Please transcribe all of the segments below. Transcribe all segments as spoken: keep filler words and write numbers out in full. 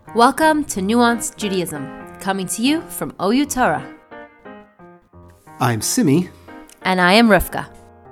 Welcome to Nuanced Judaism, coming to you from O U Torah. I'm Simi. And I am Rivka.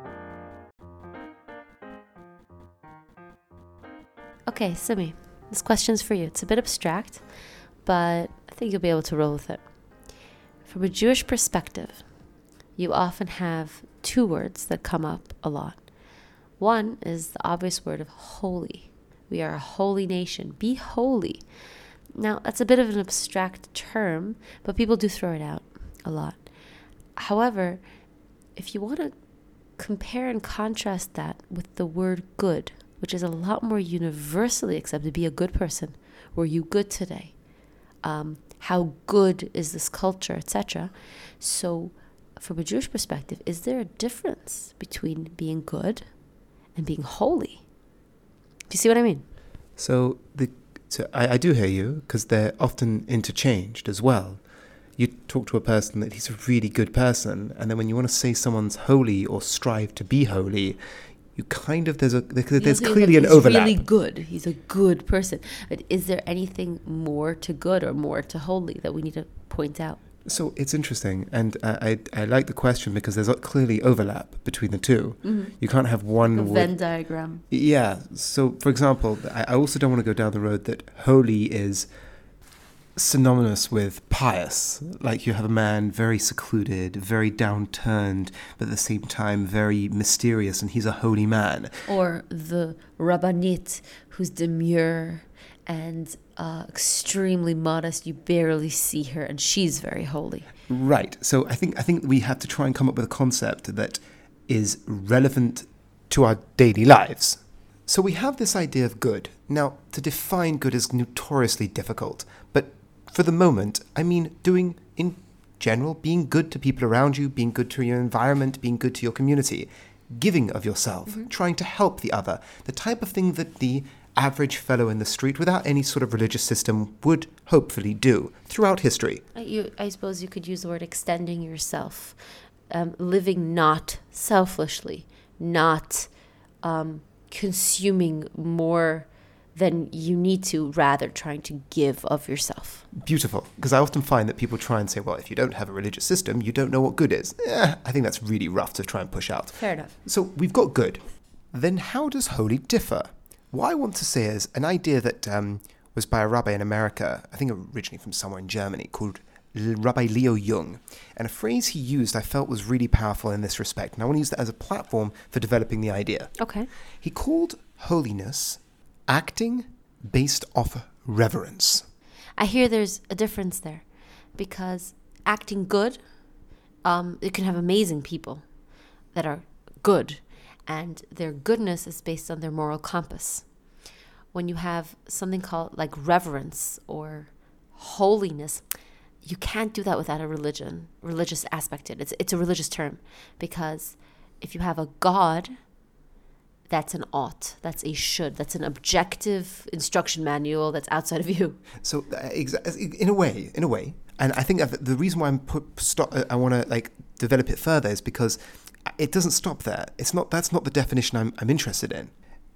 Okay, Simi, this question's for you. It's a bit abstract, but I think you'll be able to roll with it. From a Jewish perspective, you often have two words that come up a lot. One is the obvious word of holy. We are a holy nation. Be holy. Now, that's a bit of an abstract term, but people do throw it out a lot. However, if you want to compare and contrast that with the word good, which is a lot more universally accepted, be a good person. Were you good today? Um, how good is this culture, et cetera. So, from a Jewish perspective, is there a difference between being good and being holy? Do you see what I mean? So, the so I, I do hear you, because they're often interchanged as well. You talk to a person that he's a really good person, and then when you want to say someone's holy or strive to be holy, you kind of, there's a there's He's clearly he's an overlap. He's really good. He's a good person. But is there anything more to good or more to holy that we need to point out? So it's interesting, and uh, I I like the question because there's a clearly overlap between the two. Mm-hmm. You can't have one A word. Venn diagram. Yeah. So, for example, I, I also don't want to go down the road that holy is synonymous with pious. Like you have a man very secluded, very downturned, but at the same time very mysterious, and he's a holy man. Or the rabbanit, who's demure and uh, extremely modest. You barely see her, and she's very holy. Right. So I think I think we have to try and come up with a concept that is relevant to our daily lives. So we have this idea of good. Now, to define good is notoriously difficult, but for the moment, I mean doing, in general, being good to people around you, being good to your environment, being good to your community, giving of yourself, mm-hmm. trying to help the other, the type of thing that the average fellow in the street without any sort of religious system would hopefully do throughout history. You, I suppose you could use the word extending yourself, um, living not selfishly, not um, consuming more than you need to, rather trying to give of yourself. Beautiful. Because I often find that people try and say, well, if you don't have a religious system, you don't know what good is. Eh, I think that's really rough to try and push out. Fair enough. So we've got good. Then how does holy differ? What I want to say is an idea that um, was by a rabbi in America, I think originally from somewhere in Germany, called Rabbi Leo Jung. And a phrase he used I felt was really powerful in this respect. And I want to use that as a platform for developing the idea. Okay. He called holiness acting based off reverence. I hear there's a difference there, because acting good, um, it can have amazing people that are good, and their goodness is based on their moral compass. When you have something called like reverence or holiness, you can't do that without a religion, religious aspect to it. It's, it's a religious term, because if you have a God, that's an ought, that's a should, that's an objective instruction manual that's outside of you. So, uh, exa- in a way, in a way, and I think the reason why I'm put, stop, I want to like develop it further is because it doesn't stop there. It's not. That's not the definition I'm, I'm interested in.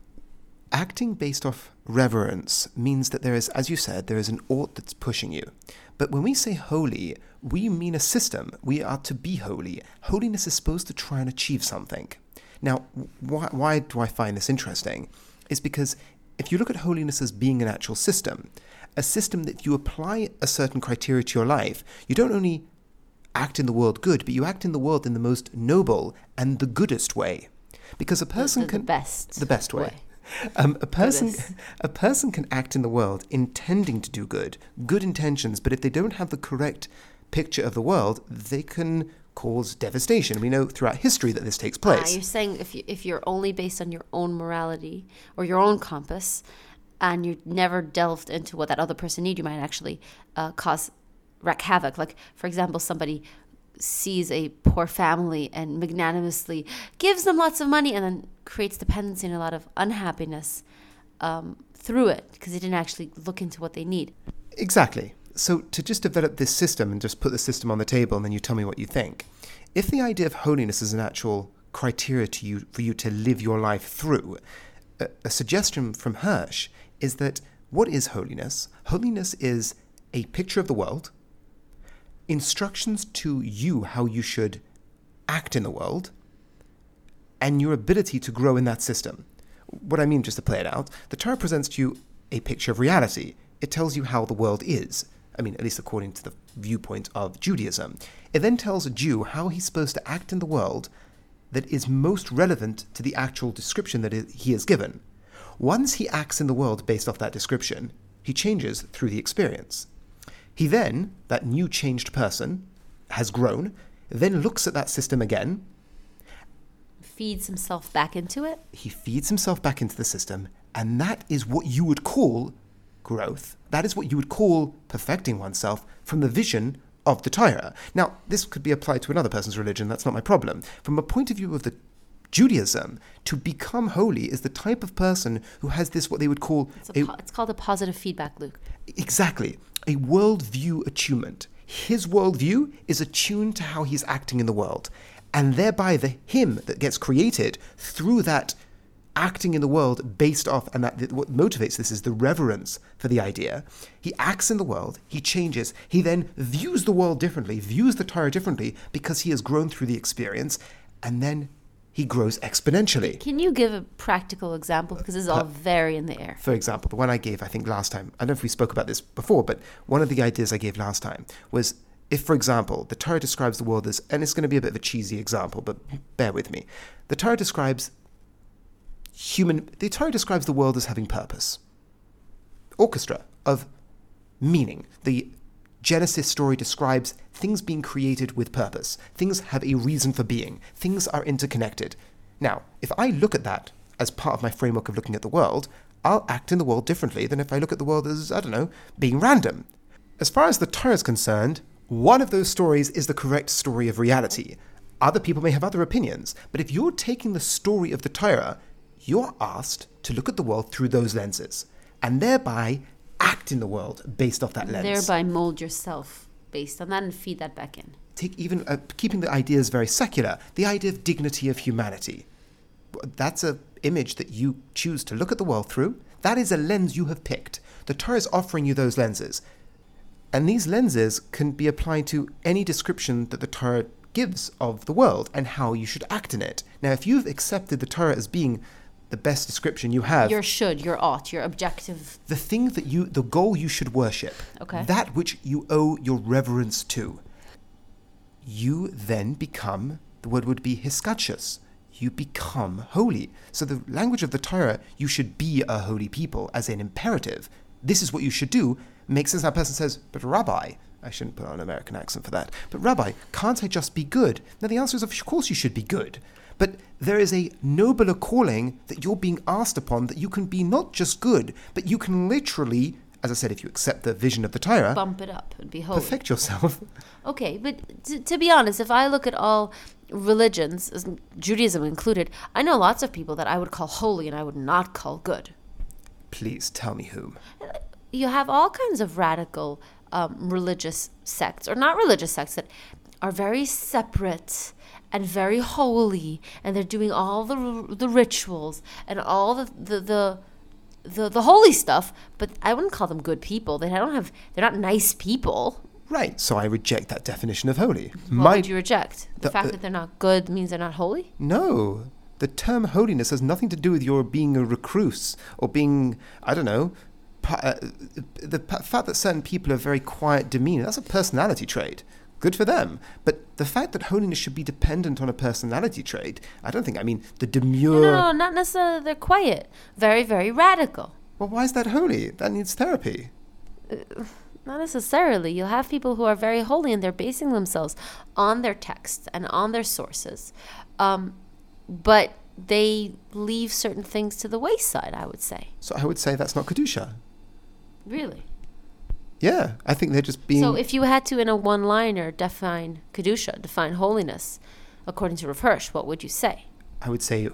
Acting based off reverence means that there is, as you said, there is an ought that's pushing you. But when we say holy, we mean a system. We are to be holy. Holiness is supposed to try and achieve something. Now, why, why do I find this interesting? Is because if you look at holiness as being an actual system, a system that you apply a certain criteria to your life, you don't only act in the world good, but you act in the world in the most noble and the goodest way. Because a person the, the, can... The best. The best way. way. Um, a person a person can act in the world intending to do good, good intentions, but if they don't have the correct picture of the world, they can cause devastation. We know throughout history that this takes place. Ah, you're saying if, you, if you're only based on your own morality or your own compass, and you never delved into what that other person needs, you might actually uh, cause wreak havoc. Like, for example, somebody sees a poor family and magnanimously gives them lots of money and then creates dependency and a lot of unhappiness um, through it because they didn't actually look into what they need. Exactly. So to just develop this system and just put the system on the table and then you tell me what you think. If the idea of holiness is an actual criteria to you for you to live your life through, a, a suggestion from Hirsch is that What is holiness? Holiness is a picture of the world, instructions to you how you should act in the world, and your ability to grow in that system. What I mean, just to play it out, the Torah presents to you a picture of reality. It tells you how the world is. I mean, at least according to the viewpoint of Judaism. It then tells a Jew how he's supposed to act in the world that is most relevant to the actual description that he is given. Once he acts in the world based off that description, he changes through the experience. He then, that new changed person, has grown, then looks at that system again. Feeds himself back into it? He feeds himself back into the system, and that is what you would call growth. That is what you would call perfecting oneself from the vision of the Torah. Now, this could be applied to another person's religion, that's not my problem. From a point of view of the Judaism, to become holy is the type of person who has this, what they would call... It's, a, a, it's called a positive feedback loop. Exactly. A worldview attunement. His worldview is attuned to how he's acting in the world. And thereby the him that gets created through that acting in the world based off, and that what motivates this is the reverence for the idea. He acts in the world, he changes, he then views the world differently, views the Torah differently because he has grown through the experience, and then he grows exponentially. Can you give a practical example? Because this is all uh, very in the air. For example, the one I gave, I think last time, I don't know if we spoke about this before, but one of the ideas I gave last time was if, for example, the Torah describes the world as, and it's going to be a bit of a cheesy example, but bear with me. The Torah describes human, the Torah describes the world as having purpose. Orchestra of meaning. The Genesis story describes things being created with purpose. Things have a reason for being. Things are interconnected. Now, if I look at that as part of my framework of looking at the world, I'll act in the world differently than if I look at the world as, I don't know, being random. As far as the Torah is concerned, one of those stories is the correct story of reality. Other people may have other opinions, but if you're taking the story of the Torah, you're asked to look at the world through those lenses, and thereby act in the world based off that lens. Thereby mold yourself based on that and feed that back in. Take even uh, keeping the ideas very secular, the idea of dignity of humanity. That's an image that you choose to look at the world through. That is a lens you have picked. The Torah is offering you those lenses. And these lenses can be applied to any description that the Torah gives of the world and how you should act in it. Now, if you've accepted the Torah as being the best description you have, your should, your ought, your objective, the thing that you, the goal you should worship, okay, that which you owe your reverence to, you then become, the word would be hiskatshus, you become holy. So the language of the Torah, you should be a holy people, as an imperative. This is what you should do. Makes sense. That person says, but Rabbi, I shouldn't put on an American accent for that, but Rabbi, can't I just be good? Now the answer is, of course you should be good. But there is a nobler calling that you're being asked upon, that you can be not just good, but you can literally, as I said, if you accept the vision of the Torah, bump it up and be holy. Perfect yourself. Okay, but t- to be honest, if I look at all religions, Judaism included, I know lots of people that I would call holy and I would not call good. Please tell me whom. You have all kinds of radical um, religious sects, or not religious sects, that are very separate and very holy, and they're doing all the the rituals and all the the the, the, the holy stuff, but I wouldn't call them good people. They don't have, they're not nice people. Right, so I reject that definition of holy. What My, would you reject? The, the fact uh, that they're not good means they're not holy? No. The term holiness has nothing to do with your being a recluse or being, I don't know, uh, the p- fact that certain people have very quiet demeanor, that's a personality trait. Good for them. But the fact that holiness should be dependent on a personality trait, I don't think, I mean, the demure... No, no, no, not necessarily they're quiet. Very, very radical. Well, why is that holy? That needs therapy. Uh, not necessarily. You'll have people who are very holy and they're basing themselves on their texts and on their sources. Um, but they leave certain things to the wayside, I would say. So I would say that's not Kedusha. Really? Yeah, I think they're just being... So if you had to, in a one-liner, define Kedusha, define holiness, according to Rav Hirsch, what would you say? I would say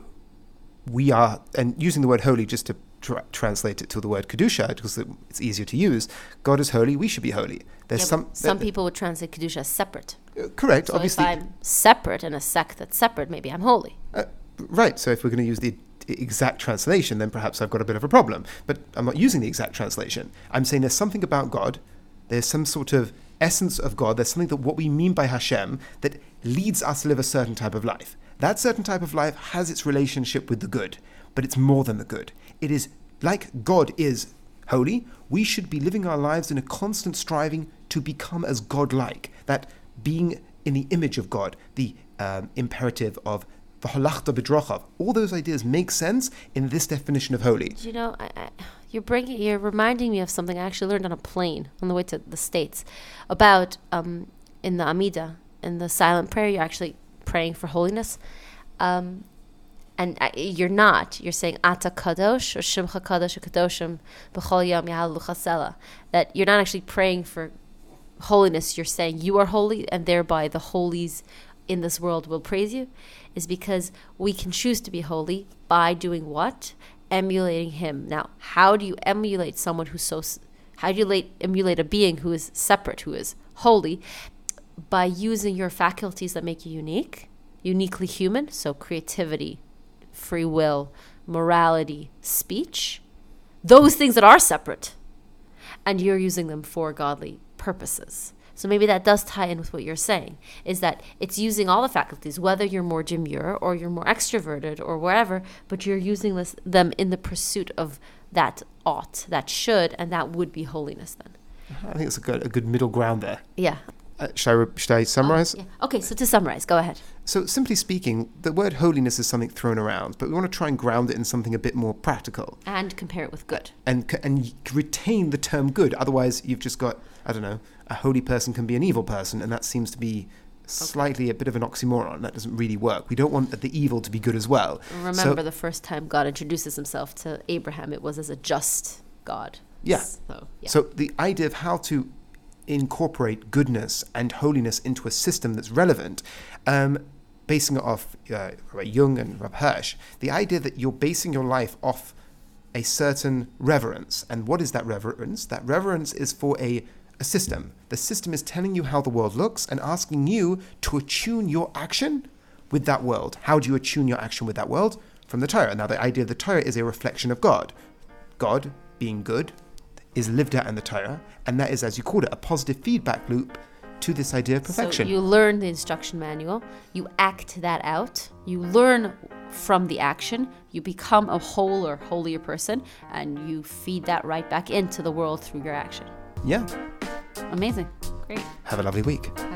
we are, and using the word holy just to tra- translate it to the word Kedusha, because it's easier to use, God is holy, we should be holy. There's yeah, some Some there, people would translate Kedusha as separate. Uh, correct, so obviously. if I'm separate in a sect that's separate, maybe I'm holy. Uh, right, so if we're going to use the exact translation, then perhaps I've got a bit of a problem. But I'm not using the exact translation. I'm saying there's something about God. There's some sort of essence of God. There's something that what we mean by Hashem that leads us to live a certain type of life. That certain type of life has its relationship with the good, but it's more than the good. It is like God is holy. We should be living our lives in a constant striving to become as God-like. That being in the image of God, the um, imperative of v'halachta b'drachav. All those ideas make sense in this definition of holy. You know, I, I, you're bringing, you're reminding me of something I actually learned on a plane on the way to the States about um, in the Amidah, in the silent prayer. You're actually praying for holiness, um, and uh, you're not. You're saying Ata Kadosh or Shimcha Kadosh Kadoshim B'chol Yom Yahalu Chasela. That you're not actually praying for holiness. You're saying you are holy, and thereby the holies in this world will praise you. Is because we can choose to be holy by doing what? Emulating him. Now, how do you emulate someone who's so, how do you late, emulate a being who is separate, who is holy? By using your faculties that make you unique, uniquely human, so creativity, free will, morality, speech, those things that are separate, and you're using them for godly purposes. So maybe that does tie in with what you're saying, is that it's using all the faculties, whether you're more demure or you're more extroverted or wherever, but you're using this, them in the pursuit of that ought, that should, and that would be holiness then. I think it's a good, a good middle ground there. Yeah. Uh, should, I re- should I summarize? Oh, yeah. Okay, so to summarize, go ahead. So simply speaking, the word holiness is something thrown around, but we want to try and ground it in something a bit more practical. And compare it with good. And and retain the term good. Otherwise, you've just got, I don't know, a holy person can be an evil person, and that seems to be slightly okay. a bit of an oxymoron. That doesn't really work. We don't want the evil to be good as well. Remember so, the first time God introduces himself to Abraham, it was as a just God. Yeah. So, yeah. so the idea of how to incorporate goodness and holiness into a system that's relevant, um, basing it off uh, Rabbi Jung and Rabbi Hirsch, the idea that you're basing your life off a certain reverence. And what is that reverence? That reverence is for a, a system. The system is telling you how the world looks and asking you to attune your action with that world. How do you attune your action with that world? From the Torah. Now, the idea of the Torah is a reflection of God. God, being good, is lived out in the Torah, and that is, as you called it, a positive feedback loop to this idea of perfection. So you learn the instruction manual, you act that out, you learn from the action, you become a whole or holier person, and you feed that right back into the world through your action. Yeah. Amazing. Great. Have a lovely week.